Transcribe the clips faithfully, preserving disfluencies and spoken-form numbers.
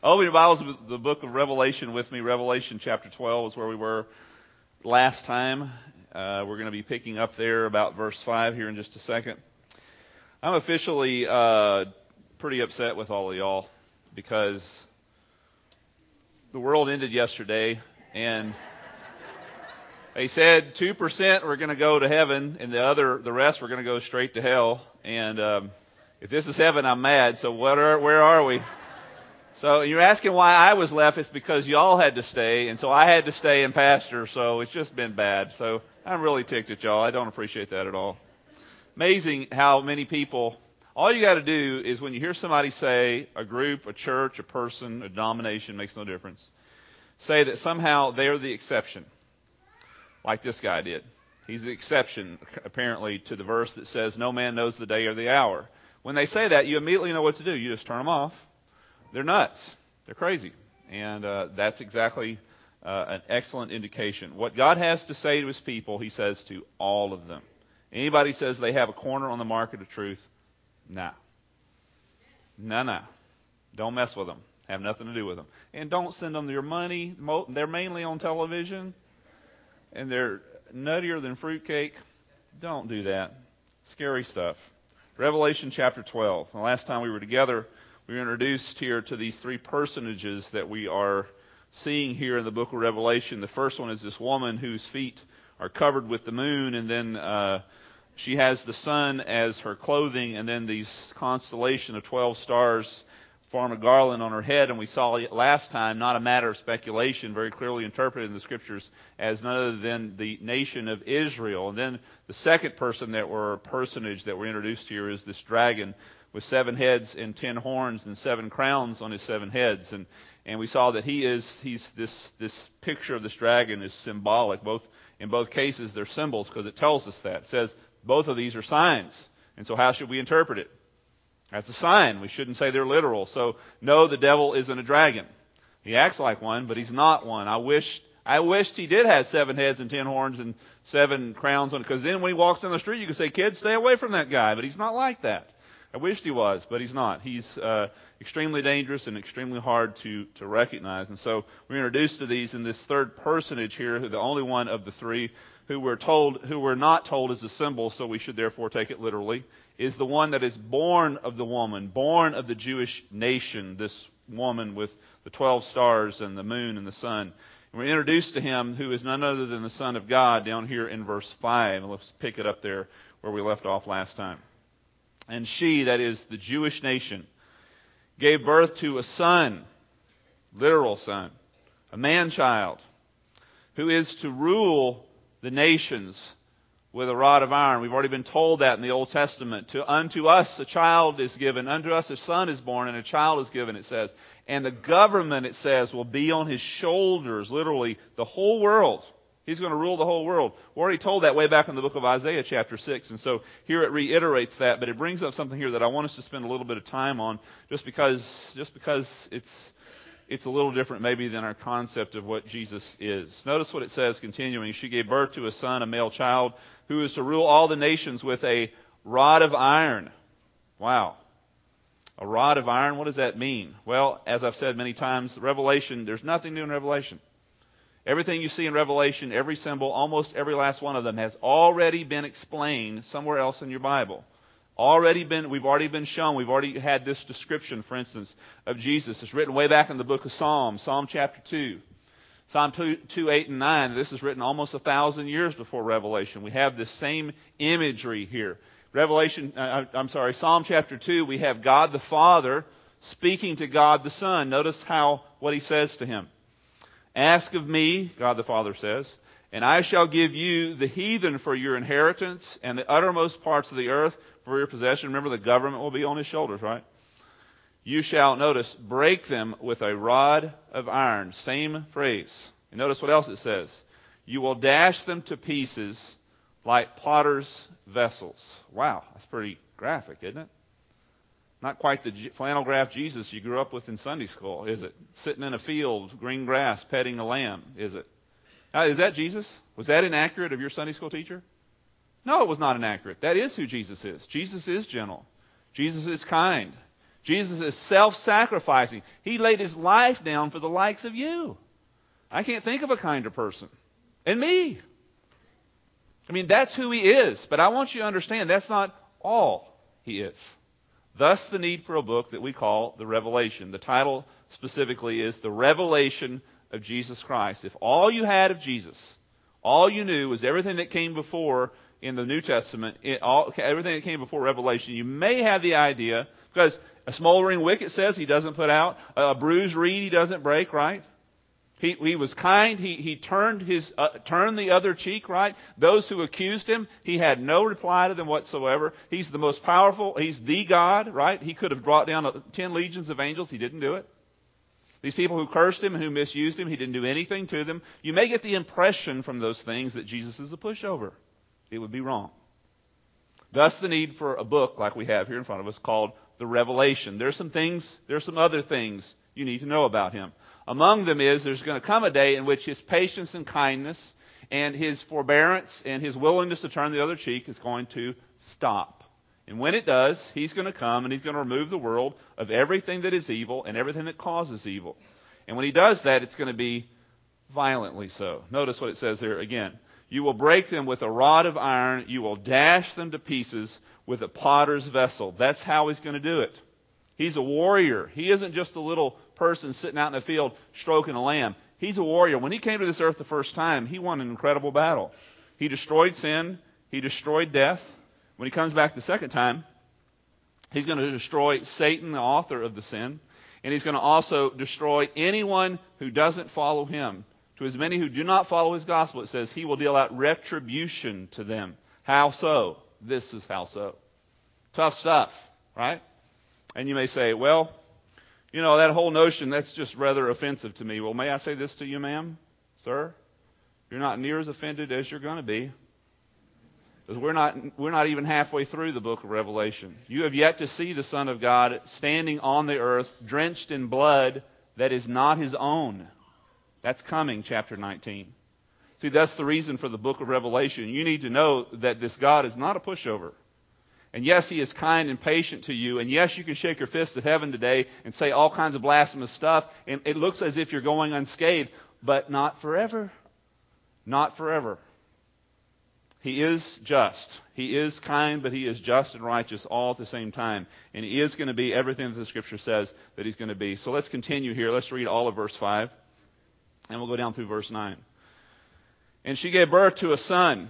Open your Bibles to the book of Revelation with me. Revelation chapter twelve is where we were last time. Uh, we're going to be picking up there about verse five here in just a second. I'm officially uh, pretty upset with all of y'all because the world ended yesterday, and they said two percent were going to go to heaven, and the other, the rest were going to go straight to hell. And um, if this is heaven, I'm mad. So what are, where are we? So you're asking why I was left. It's because y'all had to stay, and so I had to stay and pastor. So it's just been bad. So I'm really ticked at y'all. I don't appreciate that at all. Amazing how many people. All you got to do is when you hear somebody say, a group, a church, a person, a denomination, makes no difference, say that somehow they're the exception, like this guy did. He's the exception, apparently, to the verse that says, no man knows the day or the hour. When they say that, you immediately know what to do. You just turn them off. They're nuts. They're crazy. And uh, that's exactly uh, an excellent indication. What God has to say to his people, he says to all of them. Anybody says they have a corner on the market of truth, nah. Nah, nah. Don't mess with them. Have nothing to do with them. And don't send them your money. They're mainly on television, and they're nuttier than fruitcake. Don't do that. Scary stuff. Revelation chapter twelve. The last time we were together, we were introduced here to these three personages that we are seeing here in the book of Revelation. The first one is this woman whose feet are covered with the moon, and then uh, she has the sun as her clothing, and then these constellation of twelve stars form a garland on her head. And we saw last time, not a matter of speculation, very clearly interpreted in the scriptures as none other than the nation of Israel. And then the second person that we're personage that we're introduced here is this dragon with seven heads and ten horns and seven crowns on his seven heads. And and we saw that he is he's this this picture of this dragon is symbolic. Both in both cases they're symbols because it tells us that. It says both of these are signs. And so how should we interpret it? As a sign. We shouldn't say they're literal. So no, the devil isn't a dragon. He acts like one, but he's not one. I wish I wished he did have seven heads and ten horns and seven crowns on it, because then when he walks down the street you could say, kids, stay away from that guy. But he's not like that. I wished he was, but he's not. He's uh, extremely dangerous and extremely hard to, to recognize. And so we're introduced to these in this third personage here, who the only one of the three who we're told, who we're not told is a symbol, so we should therefore take it literally, is the one that is born of the woman, born of the Jewish nation, this woman with the twelve stars and the moon and the sun. And we're introduced to him, who is none other than the Son of God, down here in verse five. And let's pick it up there where we left off last time. And she, that is the Jewish nation, gave birth to a son, literal son, a man-child, who is to rule the nations with a rod of iron. We've already been told that in the Old Testament. To unto us a child is given, unto us a son is born, and a child is given, it says. And the government, it says, will be on his shoulders, literally the whole world. He's going to rule the whole world. We're already told that way back in the book of Isaiah chapter six. And so here it reiterates that, but it brings up something here that I want us to spend a little bit of time on, just because, just because it's, it's a little different maybe than our concept of what Jesus is. Notice what it says continuing. She gave birth to a son, a male child, who is to rule all the nations with a rod of iron. Wow. A rod of iron, what does that mean? Well, as I've said many times, Revelation, there's nothing new in Revelation. Everything you see in Revelation, every symbol, almost every last one of them has already been explained somewhere else in your Bible. Already been, we've already been shown, we've already had this description, for instance, of Jesus. It's written way back in the book of Psalms, Psalm chapter two. Psalm two, two, eight, and nine. This is written almost a thousand years before Revelation. We have this same imagery here. Revelation, uh, I'm sorry, Psalm chapter two, we have God the Father speaking to God the Son. Notice how, what he says to him. Ask of me, God the Father says, and I shall give you the heathen for your inheritance and the uttermost parts of the earth for your possession. Remember, the government will be on his shoulders, right? You shall, notice, break them with a rod of iron. Same phrase. And notice what else it says. You will dash them to pieces like potter's vessels. Wow, that's pretty graphic, isn't it? Not quite the flannel graph Jesus you grew up with in Sunday school, is it? Sitting in a field, green grass, petting a lamb, is it? Now, is that Jesus? Was that inaccurate of your Sunday school teacher? No, it was not inaccurate. That is who Jesus is. Jesus is gentle. Jesus is kind. Jesus is self-sacrificing. He laid his life down for the likes of you. I can't think of a kinder person. And me. I mean, that's who he is. But I want you to understand that's not all he is. Thus the need for a book that we call the Revelation. The title specifically is The Revelation of Jesus Christ. If all you had of Jesus, all you knew was everything that came before in the New Testament, it, all, everything that came before Revelation, you may have the idea, because a smoldering wick, it says, he doesn't put out. A bruised reed he doesn't break, right? He, he was kind. He, he turned his uh, turned the other cheek, right? Those who accused him, he had no reply to them whatsoever. He's the most powerful. He's the God, right? He could have brought down ten legions of angels. He didn't do it. These people who cursed him and who misused him, he didn't do anything to them. You may get the impression from those things that Jesus is a pushover. It would be wrong. Thus the need for a book like we have here in front of us called the Revelation. There's some things, there's some other things you need to know about him. Among them is there's going to come a day in which his patience and kindness and his forbearance and his willingness to turn the other cheek is going to stop. And when it does, he's going to come and he's going to remove the world of everything that is evil and everything that causes evil. And when he does that, it's going to be violently so. Notice what it says there again. You will break them with a rod of iron. You will dash them to pieces with a potter's vessel. That's how he's going to do it. He's a warrior. He isn't just a little person sitting out in the field stroking a lamb. He's a warrior. When he came to this earth the first time, he won an incredible battle. He destroyed sin. He destroyed death. When he comes back the second time, he's going to destroy Satan, the author of the sin. And he's going to also destroy anyone who doesn't follow him. To as many who do not follow his gospel, it says he will deal out retribution to them. How so? This is how so. Tough stuff, right? And you may say, well, you know, that whole notion, that's just rather offensive to me. Well, may I say this to you, ma'am, sir? You're not near as offended as you're going to be. Because we're not, we're not even halfway through the book of Revelation. You have yet to see the Son of God standing on the earth, drenched in blood that is not his own. That's coming, chapter nineteen. See, that's the reason for the book of Revelation. You need to know that this God is not a pushover. And yes, he is kind and patient to you. And yes, you can shake your fist at heaven today and say all kinds of blasphemous stuff. And it looks as if you're going unscathed. But not forever. Not forever. He is just. He is kind, but he is just and righteous all at the same time. And he is going to be everything that the Scripture says that he's going to be. So let's continue here. Let's read all of verse five. And we'll go down through verse nine. And she gave birth to a son,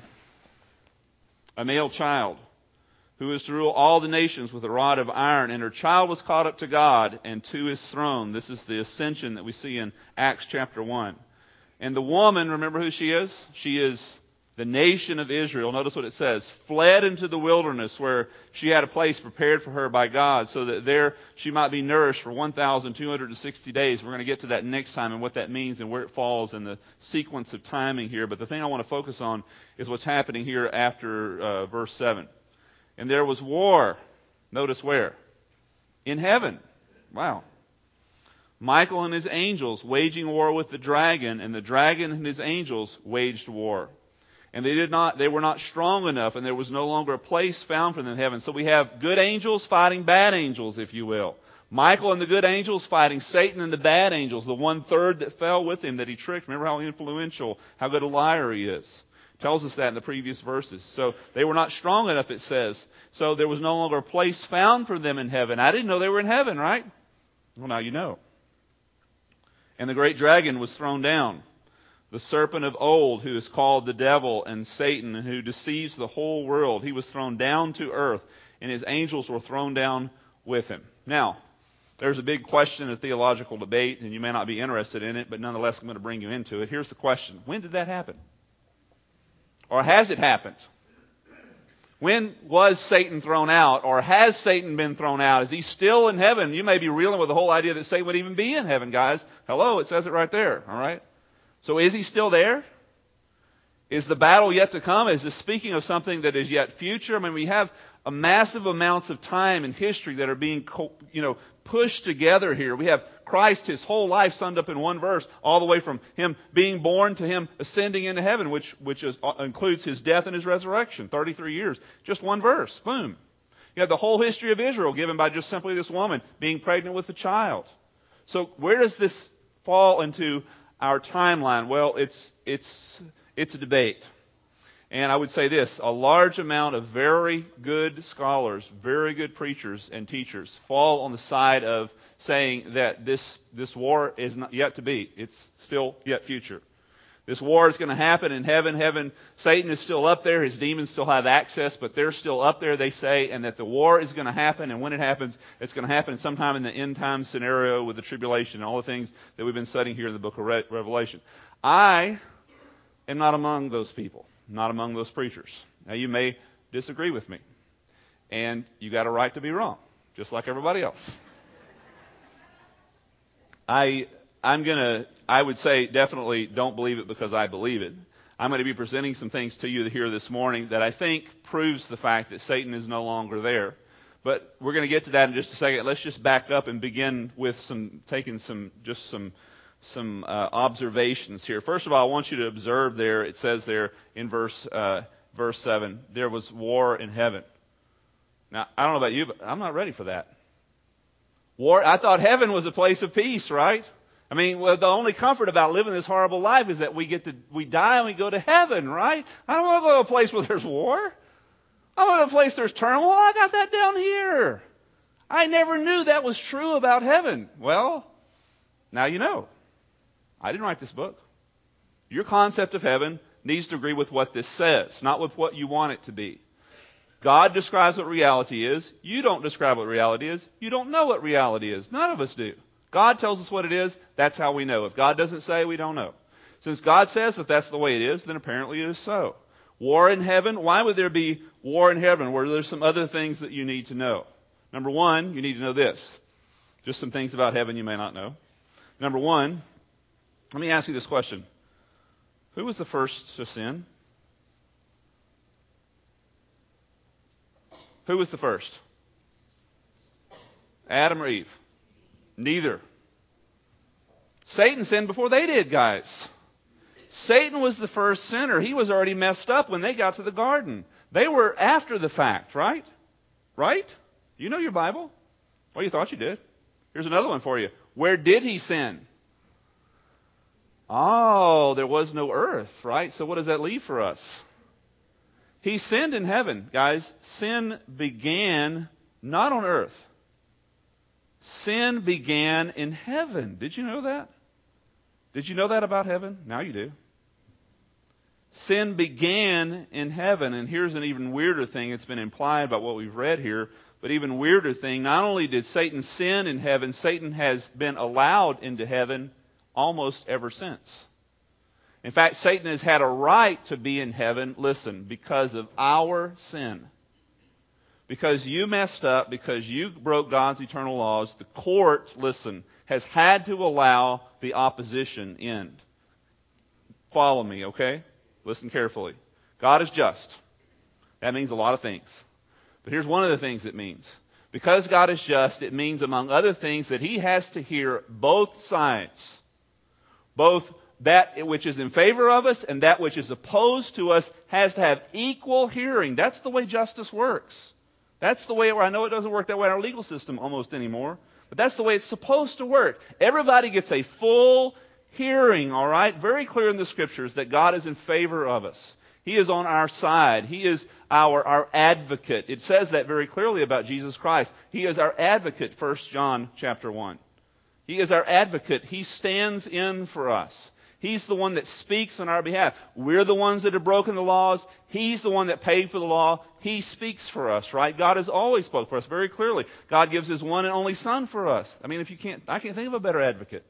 a male child, who is to rule all the nations with a rod of iron. And her child was caught up to God and to his throne. This is the ascension that we see in Acts chapter one. And the woman, remember who she is? She is the nation of Israel. Notice what it says. Fled into the wilderness where she had a place prepared for her by God so that there she might be nourished for one thousand two hundred sixty days. We're going to get to that next time and what that means and where it falls in the sequence of timing here. But the thing I want to focus on is what's happening here after uh, verse seven. And there was war. Notice where? In heaven. Wow. Michael and his angels waging war with the dragon, and the dragon and his angels waged war. And they did not, they were not strong enough, and there was no longer a place found for them in heaven. So we have good angels fighting bad angels, if you will. Michael and the good angels fighting Satan and the bad angels, the one third that fell with him that he tricked. Remember how influential, how good a liar he is. Tells us that in the previous verses. So they were not strong enough, it says. So there was no longer a place found for them in heaven. I didn't know they were in heaven, right? Well, now you know. And the great dragon was thrown down, the serpent of old, who is called the devil and Satan, and who deceives the whole world. He was thrown down to earth, and his angels were thrown down with him. Now, there's a big question, a theological debate, and you may not be interested in it, but nonetheless I'm going to bring you into it. Here's the question. When did that happen? Or has it happened? When was Satan thrown out? Or has Satan been thrown out? Is he still in heaven? You may be reeling with the whole idea that Satan would even be in heaven, guys. Hello, it says it right there. All right? So is he still there? Is the battle yet to come? Is this speaking of something that is yet future? I mean, we have a massive amounts of time and history that are being, you know, pushed together here. We have Christ, his whole life summed up in one verse, all the way from him being born to him ascending into heaven, which which is, uh, includes his death and his resurrection, thirty-three years. Just one verse. Boom. You have the whole history of Israel given by just simply this woman being pregnant with a child. So where does this fall into our timeline? Well, it's it's it's a debate. And I would say this, a large amount of very good scholars, very good preachers and teachers fall on the side of saying that this this war is not yet to be. It's still yet future. This war is going to happen in heaven. Heaven, Satan is still up there. His demons still have access, but they're still up there, they say, and that the war is going to happen. And when it happens, it's going to happen sometime in the end time scenario with the tribulation and all the things that we've been studying here in the book of Re- Revelation. I am not among those people, not among those preachers. Now, you may disagree with me, and you got a right to be wrong, just like everybody else. I... I'm going to, I would say definitely don't believe it because I believe it. I'm going to be presenting some things to you here this morning that I think proves the fact that Satan is no longer there. But we're going to get to that in just a second. Let's just back up and begin with some, taking some, just some, some uh, observations here. First of all, I want you to observe there, it says there in verse, uh, verse seven, there was war in heaven. Now, I don't know about you, but I'm not ready for that. War, I thought heaven was a place of peace, right? I mean, well, the only comfort about living this horrible life is that we get to, we die and we go to heaven, right? I don't want to go to a place where there's war. I want to go to a place there's turmoil. I got that down here. I never knew that was true about heaven. Well, now you know. I didn't write this book. Your concept of heaven needs to agree with what this says, not with what you want it to be. God describes what reality is. You don't describe what reality is. You don't know what reality is. None of us do. God tells us what it is, that's how we know. If God doesn't say, we don't know. Since God says that that's the way it is, then apparently it is so. War in heaven, why would there be war in heaven where there's some other things that you need to know? Number one, you need to know this. Just some things about heaven you may not know. Number one, let me ask you this question. Who was the first to sin? Who was the first? Adam or Eve? Neither. Satan sinned before they did, guys. Satan was the first sinner. He was already messed up when they got to the garden. They were after the fact, right? Right? You know your Bible? Well, you thought you did. Here's another one for you. Where did he sin? Oh, there was no earth, right? So what does that leave for us? He sinned in heaven, guys. Sin began not on earth. Sin began in heaven. Did you know that? Did you know that about heaven? Now you do. Sin began in heaven, and here's an even weirder thing. It's been implied by what we've read here, but even weirder thing. Not only did Satan sin in heaven, Satan has been allowed into heaven almost ever since. In fact, Satan has had a right to be in heaven, listen, because of our sin. Because you messed up, because you broke God's eternal laws, the court, listen, has had to allow the opposition in. Follow me, okay? Listen carefully. God is just. That means a lot of things. But here's one of the things it means. Because God is just, it means, among other things, that He has to hear both sides. Both that which is in favor of us and that which is opposed to us has to have equal hearing. That's the way justice works. That's the way, I know it doesn't work that way in our legal system almost anymore, but that's the way it's supposed to work. Everybody gets a full hearing, all right? Very clear in the Scriptures that God is in favor of us. He is on our side. He is our, our advocate. It says that very clearly about Jesus Christ. He is our advocate, First John chapter one. He is our advocate. He stands in for us. He's the one that speaks on our behalf. We're the ones that have broken the laws. He's the one that paid for the law. He speaks for us, right? God has always spoken for us very clearly. God gives His one and only Son for us. I mean, if you can't, I can't think of a better advocate.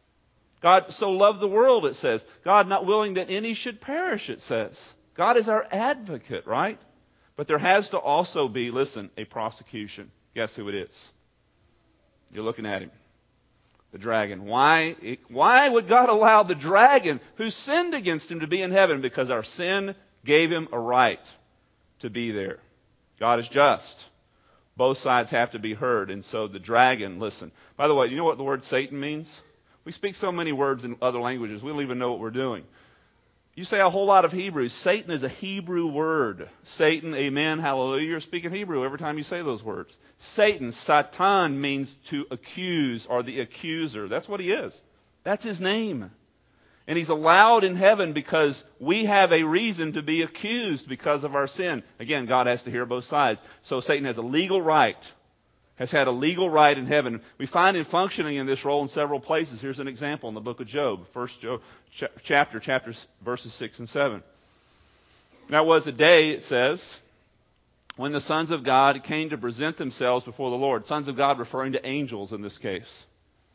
God so loved the world, it says. God not willing that any should perish, it says. God is our advocate, right? But there has to also be, listen, a prosecution. Guess who it is? You're looking at him. The dragon. Why, why would God allow the dragon who sinned against Him to be in heaven? Because our sin gave him a right to be there. God is just. Both sides have to be heard. And so the dragon, listen. By the way, you know what the word Satan means? We speak so many words in other languages, we don't even know what we're doing. You say a whole lot of Hebrew. Satan is a Hebrew word. Satan, amen, hallelujah. You're speaking Hebrew every time you say those words. Satan, Satan, means to accuse or the accuser. That's what he is. That's his name. And he's allowed in heaven because we have a reason to be accused because of our sin. Again, God has to hear both sides. So Satan has a legal right, has had a legal right in heaven. We find him functioning in this role in several places. Here's an example in the book of Job, first Job, ch- chapter, chapters, verses six and seven. Now it was a day, it says, when the sons of God came to present themselves before the Lord. Sons of God referring to angels in this case.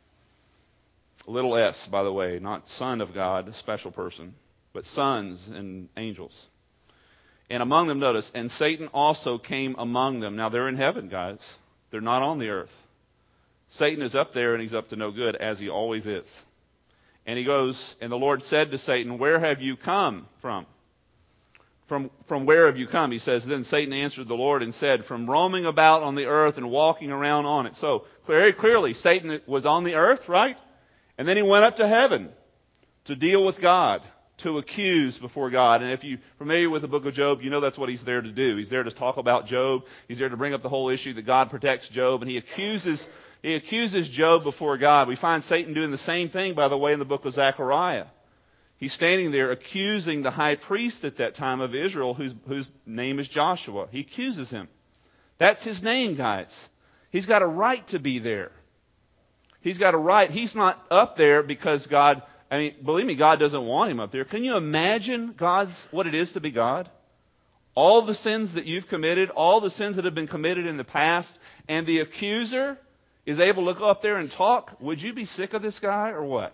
Little s, by the way, not son of God, a special person, but sons and angels. And among them, notice, and Satan also came among them. Now they're in heaven, guys. They're not on the earth. Satan is up there and he's up to no good, as he always is. And he goes, and the Lord said to Satan, where have you come from? From, from where have you come? He says, then Satan answered the Lord and said, from roaming about on the earth and walking around on it. So very clearly, Satan was on the earth, right? And then he went up to heaven to deal with God, to accuse before God. And if you're familiar with the book of Job, you know that's what he's there to do. He's there to talk about Job. He's there to bring up the whole issue that God protects Job. And he accuses, he accuses Job before God. We find Satan doing the same thing, by the way, in the book of Zechariah. He's standing there accusing the high priest at that time of Israel, whose, whose name is Joshua. He accuses him. That's his name, guys. He's got a right to be there. He's got a right. He's not up there because God, I mean, believe me, God doesn't want him up there. Can you imagine God's, what it is to be God? All the sins that you've committed, all the sins that have been committed in the past, and the accuser is able to look up there and talk. Would you be sick of this guy or what?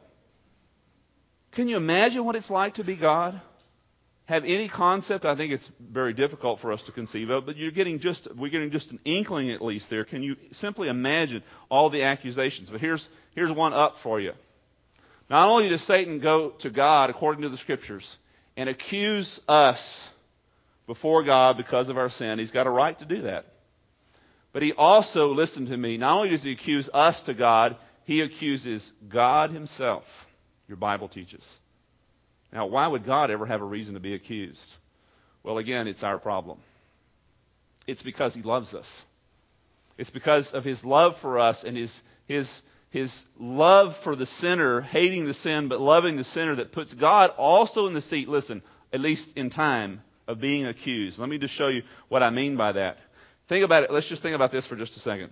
Can you imagine what it's like to be God? Have any concept? I think it's very difficult for us to conceive of, but you're getting just, we're getting just an inkling at least there. Can you simply imagine all the accusations? But here's, here's one up for you. Not only does Satan go to God, according to the Scriptures, and accuse us before God because of our sin, he's got a right to do that. But he also, listen to me, not only does he accuse us to God, he accuses God himself, your Bible teaches. Now, why would God ever have a reason to be accused? Well, again, it's our problem. It's because he loves us. It's because of his love for us and his, his, his love for the sinner, hating the sin but loving the sinner, that puts God also in the seat, listen, at least in time, of being accused. Let me just show you what I mean by that. Think about it. Let's just think about this for just a second.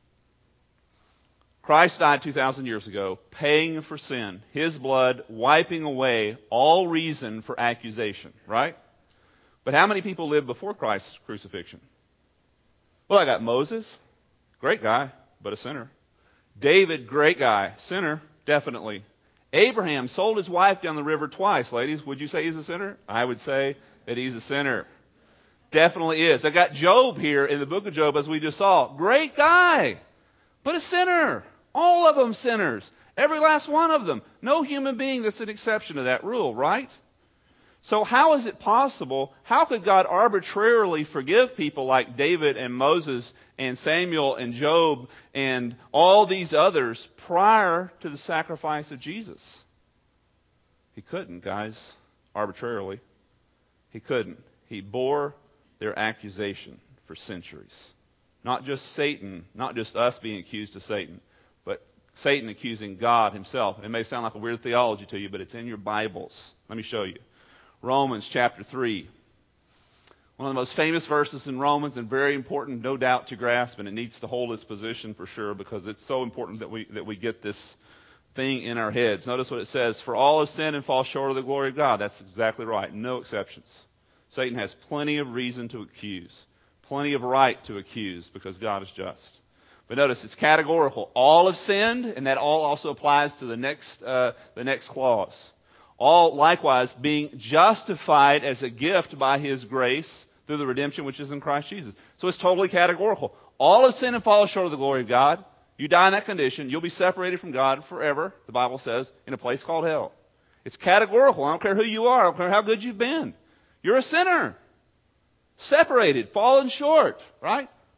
Christ died two thousand years ago, paying for sin, his blood wiping away all reason for accusation, right? But how many people lived before Christ's crucifixion? Well, I got Moses, great guy, but a sinner. David, great guy, sinner, definitely. Abraham sold his wife down the river twice. Ladies, would you say he's a sinner? I would say that he's a sinner. Definitely is. I got Job here in the book of Job, as we just saw. Great guy, but a sinner. All of them sinners. Every last one of them. No human being that's an exception to that rule, right? So how is it possible? How could God arbitrarily forgive people like David and Moses and Samuel and Job and all these others prior to the sacrifice of Jesus? He couldn't, guys, arbitrarily. He couldn't. He bore their accusation for centuries. Not just Satan, not just us being accused of Satan, but Satan accusing God himself. It may sound like a weird theology to you, but it's in your Bibles. Let me show you. Romans chapter three. One of the most famous verses in Romans, and very important, no doubt, to grasp, and it needs to hold its position for sure, because it's so important that we that we get this thing in our heads. Notice what it says: for all have sinned and fall short of the glory of God. That's exactly right. No exceptions. Satan has plenty of reason to accuse, plenty of right to accuse, because God is just. But notice it's categorical. All have sinned, and that all also applies to the next uh, the next clause. All likewise being justified as a gift by his grace through the redemption which is in Christ Jesus. So it's totally categorical. All have sinned and fallen short of the glory of God. You die in that condition, you'll be separated from God forever, the Bible says, in a place called hell. It's categorical. I don't care who you are. I don't care how good you've been. You're a sinner. Separated, fallen short, right?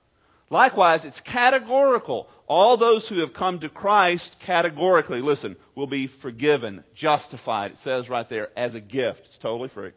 Likewise, it's categorical. All those who have come to Christ categorically, listen, will be forgiven, justified. It says right there, as a gift. It's totally free.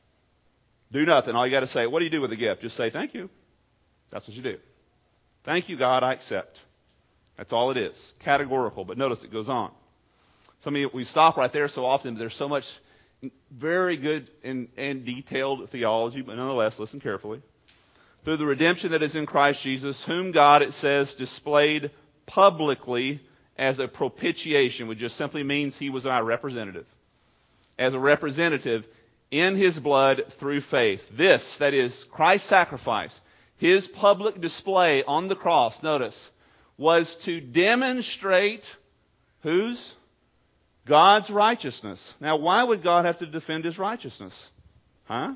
Do nothing. All you got to say, what do you do with the gift? Just say, thank you. That's what you do. Thank you, God, I accept. That's all it is. Categorical. But notice it goes on. Some of you, we stop right there so often. There's so much very good and, and detailed theology, but nonetheless, listen carefully. Through the redemption that is in Christ Jesus, whom God, it says, displayed publicly as a propitiation, which just simply means he was our representative. As a representative in his blood through faith. This, that is, Christ's sacrifice, his public display on the cross, notice, was to demonstrate whose? God's righteousness. Now, why would God have to defend his righteousness? Huh?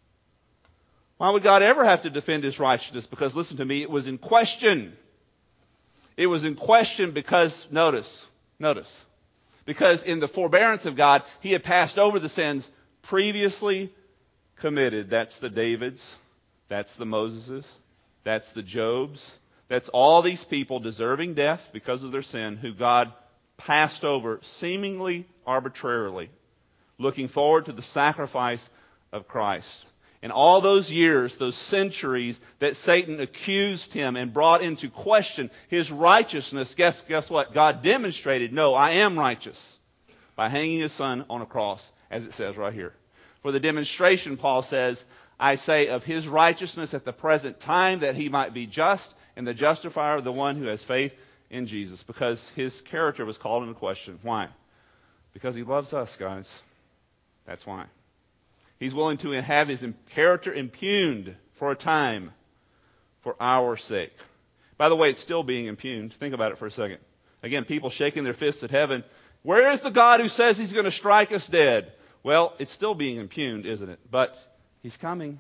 Why would God ever have to defend his righteousness? Because, listen to me, it was in question. It was in question because, notice, notice, because in the forbearance of God, he had passed over the sins previously committed. That's the Davids. That's the Moseses. That's the Jobs. That's all these people deserving death because of their sin who God passed over seemingly arbitrarily, looking forward to the sacrifice of Christ. In all those years, those centuries that Satan accused him and brought into question his righteousness, guess, guess what? God demonstrated, no, I am righteous by hanging his son on a cross, as it says right here. For the demonstration, Paul says, I say of his righteousness at the present time that he might be just and the justifier of the one who has faith in Jesus. Because his character was called into question. Why? Because he loves us, guys. That's why. He's willing to have his character impugned for a time for our sake. By the way, it's still being impugned. Think about it for a second. Again, people shaking their fists at heaven. Where is the God who says he's going to strike us dead? Well, it's still being impugned, isn't it? But he's coming.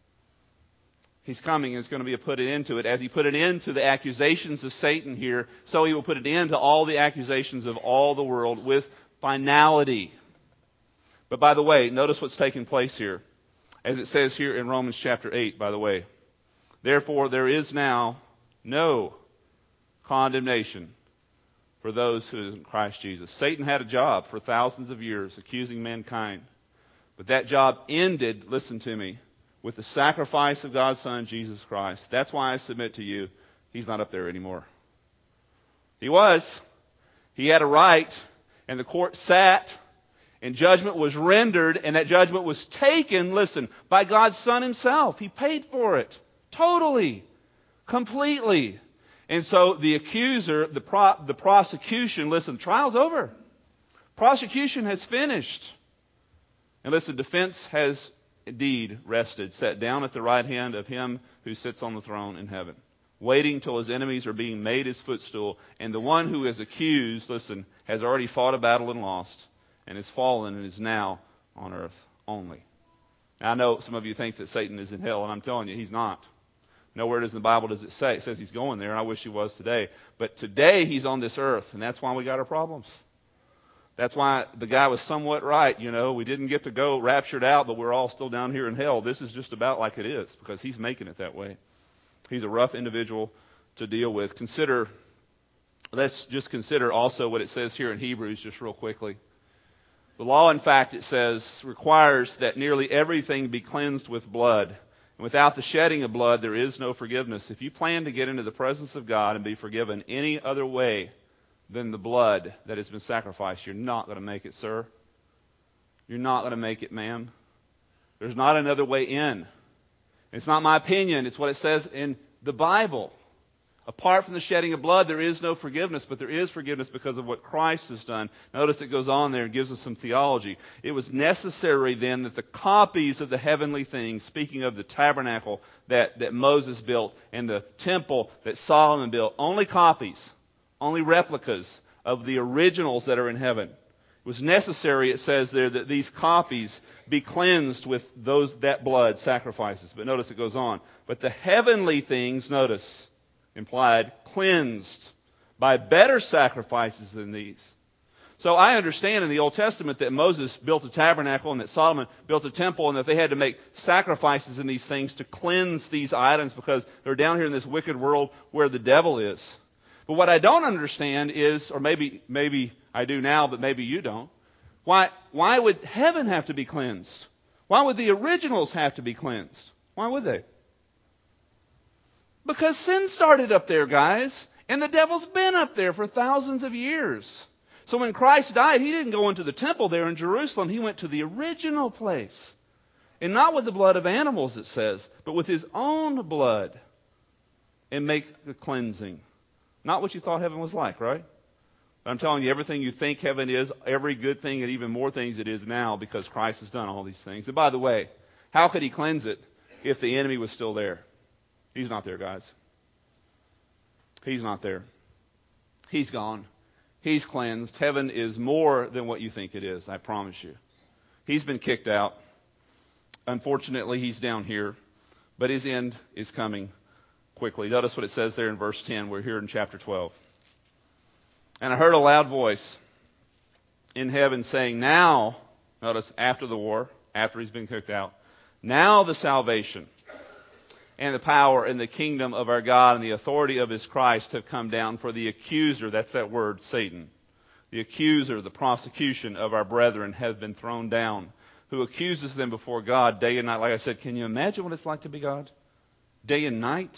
He's coming and it's going to be a put an end to it. As he put an end to the accusations of Satan here, so he will put an end to all the accusations of all the world with finality. But by the way, notice what's taking place here. As it says here in Romans chapter eight, by the way. Therefore, there is now no condemnation for those who are in Christ Jesus. Satan had a job for thousands of years accusing mankind. But that job ended, listen to me, with the sacrifice of God's Son, Jesus Christ. That's why I submit to you, he's not up there anymore. He was. He had a right, and the court sat, and judgment was rendered, and that judgment was taken, listen, by God's Son himself. He paid for it. Totally. Completely. And so the accuser, the pro, the prosecution, listen, trial's over. Prosecution has finished. And listen, defense has indeed rested, sat down at the right hand of him who sits on the throne in heaven, waiting till his enemies are being made his footstool. And the one who is accused, listen, has already fought a battle and lost, and is fallen and is now on earth only. Now, I know some of you think that Satan is in hell, and I'm telling you, he's not. Nowhere does in the Bible does it say. It says he's going there, and I wish he was today. But today he's on this earth, and that's why we got our problems. That's why the guy was somewhat right, you know. We didn't get to go raptured out, but we're all still down here in hell. This is just about like it is, because he's making it that way. He's a rough individual to deal with. Consider, let's just consider also what it says here in Hebrews just real quickly. The law, in fact, it says, requires that nearly everything be cleansed with blood. And without the shedding of blood, there is no forgiveness. If you plan to get into the presence of God and be forgiven any other way than the blood that has been sacrificed, you're not going to make it, sir. You're not going to make it, ma'am. There's not another way in. It's not my opinion. It's what it says in the Bible. Apart from the shedding of blood, there is no forgiveness, but there is forgiveness because of what Christ has done. Notice it goes on there and gives us some theology. It was necessary then that the copies of the heavenly things, speaking of the tabernacle that, that Moses built and the temple that Solomon built, only copies, only replicas of the originals that are in heaven. It was necessary, it says there, that these copies be cleansed with those that blood sacrifices. But notice it goes on. But the heavenly things, notice, implied, cleansed by better sacrifices than these. So I understand in the Old Testament that Moses built a tabernacle and that Solomon built a temple and that they had to make sacrifices in these things to cleanse these items because they're down here in this wicked world where the devil is. But what I don't understand is, or maybe maybe I do now, but maybe you don't, why why would heaven have to be cleansed? Why would the originals have to be cleansed? Why would they? Because sin started up there, guys, and the devil's been up there for thousands of years. So when Christ died, he didn't go into the temple there in Jerusalem. He went to the original place. And not with the blood of animals, it says, but with his own blood and make the cleansing. Not what you thought heaven was like, right? I'm telling you, everything you think heaven is, every good thing and even more things it is now because Christ has done all these things. And by the way, how could he cleanse it if the enemy was still there? He's not there, guys. He's not there. He's gone. He's cleansed. Heaven is more than what you think it is, I promise you. He's been kicked out. Unfortunately, he's down here, but his end is coming quickly. Notice what it says there in verse ten. We're here in chapter twelve. And I heard a loud voice in heaven saying, now, notice after the war, after he's been kicked out, now the salvation and the power and the kingdom of our God and the authority of his Christ have come down, for the accuser, that's that word, Satan, the accuser, the prosecution of our brethren have been thrown down, who accuses them before God day and night. Like I said, can you imagine what it's like to be God? Day and night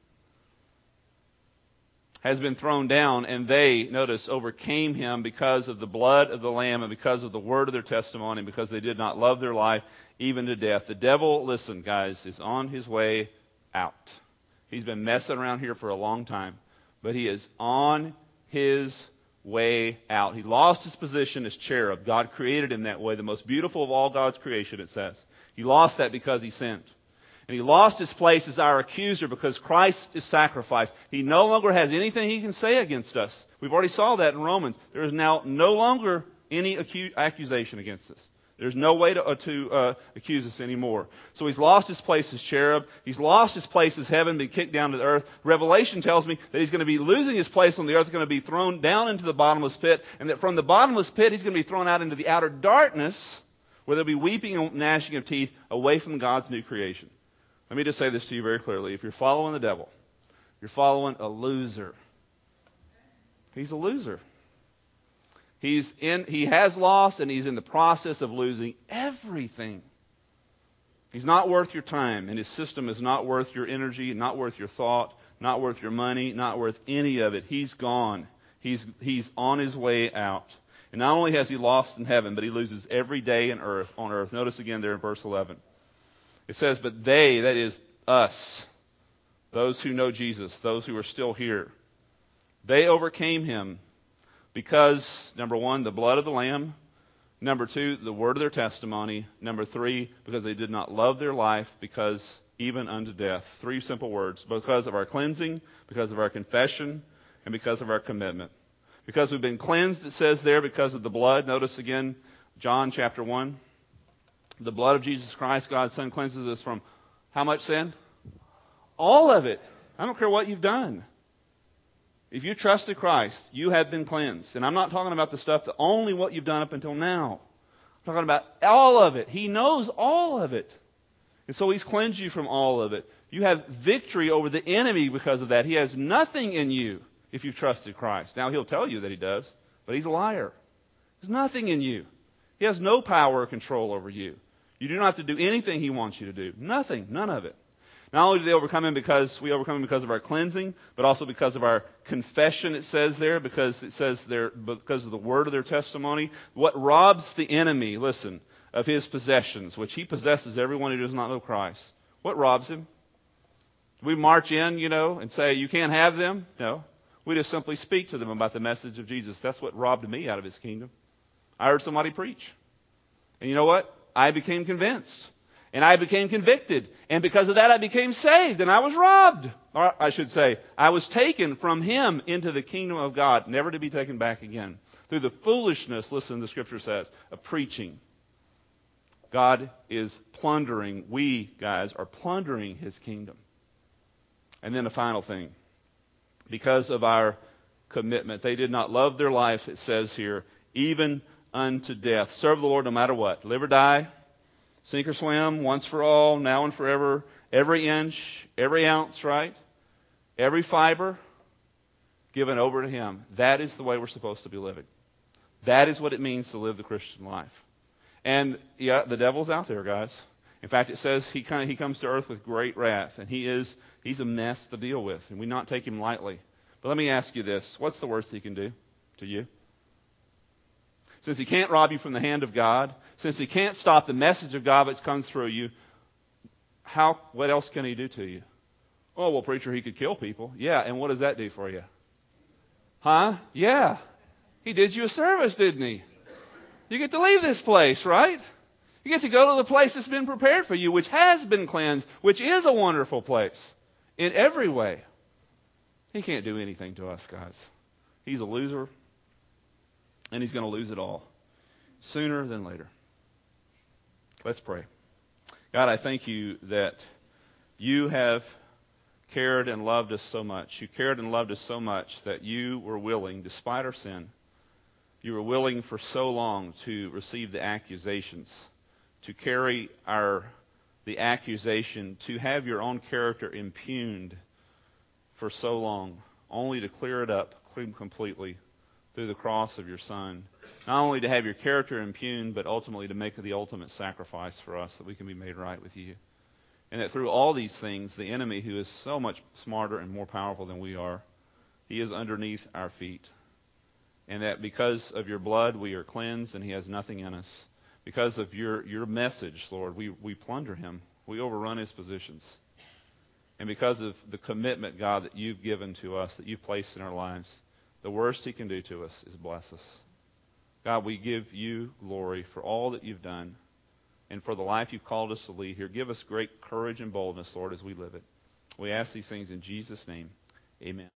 has been thrown down, and they, notice, overcame him because of the blood of the Lamb and because of the word of their testimony, and because they did not love their life even to death. The devil, listen, guys, is on his way out. He's been messing around here for a long time, but he is on his way out. He lost his position as cherub. God created him that way, the most beautiful of all God's creation, it says. He lost that because he sinned. And he lost his place as our accuser because Christ is sacrificed. He no longer has anything he can say against us. We've already saw that in Romans. There is now no longer any acu- accusation against us. There's no way to, uh, to uh, accuse us anymore. So he's lost his place as cherub. He's lost his place as heaven, been kicked down to the earth. Revelation tells me that he's going to be losing his place on the earth, going to be thrown down into the bottomless pit, and that from the bottomless pit he's going to be thrown out into the outer darkness, where there'll be weeping and gnashing of teeth away from God's new creation. Let me just say this to you very clearly. If you're following the devil, you're following a loser. He's a loser. He's in, he has lost, and he's in the process of losing everything. He's not worth your time, and his system is not worth your energy, not worth your thought, not worth your money, not worth any of it. He's gone. He's, he's on his way out. And not only has he lost in heaven, but he loses every day in earth, on earth. Notice again there in verse eleven. It says, but they, that is us, those who know Jesus, those who are still here, they overcame him because, number one, the blood of the Lamb, number two, the word of their testimony, number three, because they did not love their life, because even unto death. Three simple words. Because of our cleansing, because of our confession, and because of our commitment. Because we've been cleansed, it says there, because of the blood. Notice again, John chapter one. The blood of Jesus Christ, God's Son, cleanses us from how much sin? All of it. I don't care what you've done. If you trusted Christ, you have been cleansed. And I'm not talking about the stuff that only what you've done up until now. I'm talking about all of it. He knows all of it. And so he's cleansed you from all of it. You have victory over the enemy because of that. He has nothing in you if you've trusted Christ. Now, he'll tell you that he does, but he's a liar. There's nothing in you. He has no power or control over you. You do not have to do anything he wants you to do. Nothing. None of it. Not only do they overcome him because we overcome him because of our cleansing, but also because of our confession, it says there, because it says there, because of the word of their testimony. What robs the enemy, listen, of his possessions, which he possesses everyone who does not know Christ. What robs him? Do we march in, you know, and say, you can't have them? No. We just simply speak to them about the message of Jesus. That's what robbed me out of his kingdom. I heard somebody preach. And you know what? I became convinced. And I became convicted. And because of that, I became saved. And I was robbed. Or I should say, I was taken from him into the kingdom of God, never to be taken back again. Through the foolishness, listen, the scripture says, of preaching. God is plundering, we guys are plundering his kingdom. And then a final thing. Because of our commitment, they did not love their life, it says here, even unto death. Serve the Lord no matter what. Live or die, sink or swim, once for all, now and forever. Every inch, every ounce, right? Every fiber given over to Him. That is the way we're supposed to be living. That is what it means to live the Christian life. And yeah, the devil's out there, guys. In fact, it says he kind of, he comes to earth with great wrath, and he is he's a mess to deal with, and we not take him lightly. But let me ask you this: what's the worst he can do to you? Since he can't rob you from the hand of God, since he can't stop the message of God that comes through you, how what else can he do to you? Oh, well, preacher, he could kill people. Yeah, and what does that do for you? Huh? Yeah. He did you a service, didn't he? You get to leave this place, right? You get to go to the place that's been prepared for you, which has been cleansed, which is a wonderful place in every way. He can't do anything to us, guys. He's a loser, and he's going to lose it all sooner than later. Let's pray. God, I thank you that you have cared and loved us so much. You cared and loved us so much that you were willing, despite our sin, you were willing for so long to receive the accusations, to carry our the accusation, to have your own character impugned for so long, only to clear it up completely through the cross of your Son. Not only to have your character impugned, but ultimately to make the ultimate sacrifice for us that we can be made right with you. And that through all these things, the enemy, who is so much smarter and more powerful than we are, he is underneath our feet. And that because of your blood, we are cleansed and he has nothing in us. Because of your, your message, Lord, we, we plunder him. We overrun his positions. And because of the commitment, God, that you've given to us, that you've placed in our lives, the worst he can do to us is bless us. God, we give you glory for all that you've done and for the life you've called us to lead here. Give us great courage and boldness, Lord, as we live it. We ask these things in Jesus' name. Amen.